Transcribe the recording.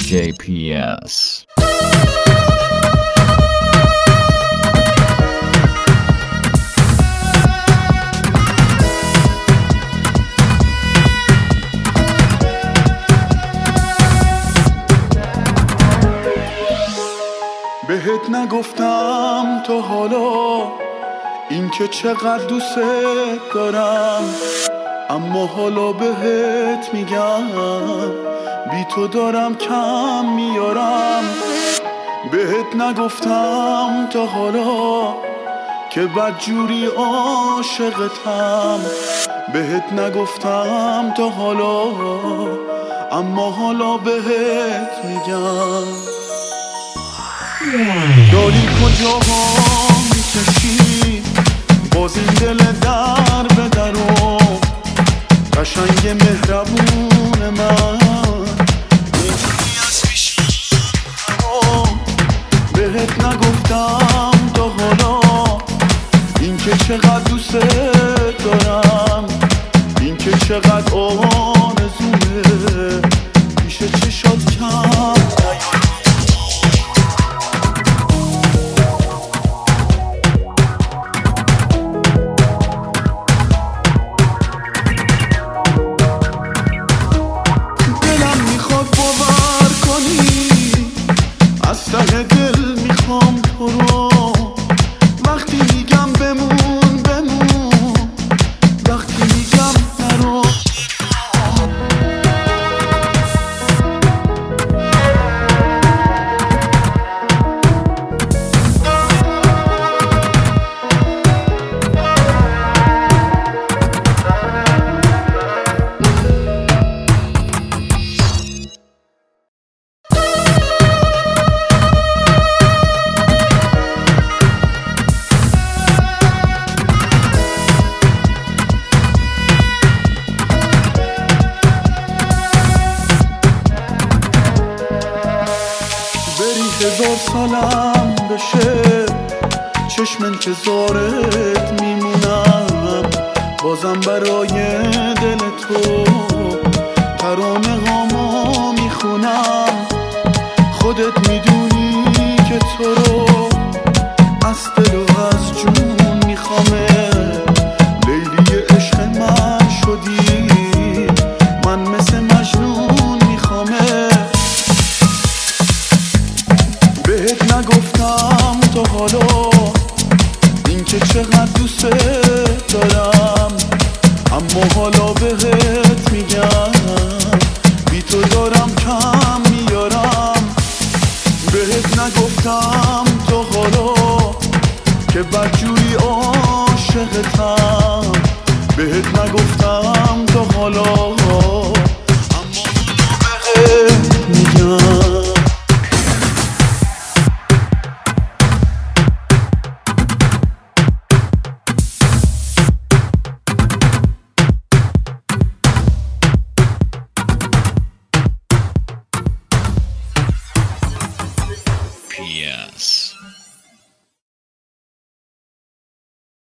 JPS. بهت نگفتم تا حالا این که چقدر دوست دارم، اما حالا بهت میگم بی تو دارم کم میارم. بهت نگفتم تا حالا که بدجوری عاشقتم، بهت نگفتم تا حالا اما حالا بهت میگم. داری کجا میکشی باز این دل در به درو، قشنگ مهربون من اینجوری از پیشی. بهت نگفتم تا حالا این که چقدر دوست دارم، این که چقدر آرزومه پیش چشات کم نیارم. ته دل میخوام تو رو، وقتی میگم بمون بمون، وقتی میگم نرو. هزار سالم بشه چشم انتظارت میمونم، بازم برای دل تو ترانه هامو میخونم. خودت میدونی که تو رو از دل و از جون میخوامه، لیلی عشق من شدی، من مثل مجنون میخوامه. بهت نگفتم تا حالا این که چقدر دوست دارم، اما حالا بهت میگم بی تو دارم کم میارم. بهت نگفتم تا حالا که بدجوری عاشقتم، بهت نگفتم تا حالا اما حالا بهت میگم. Yes.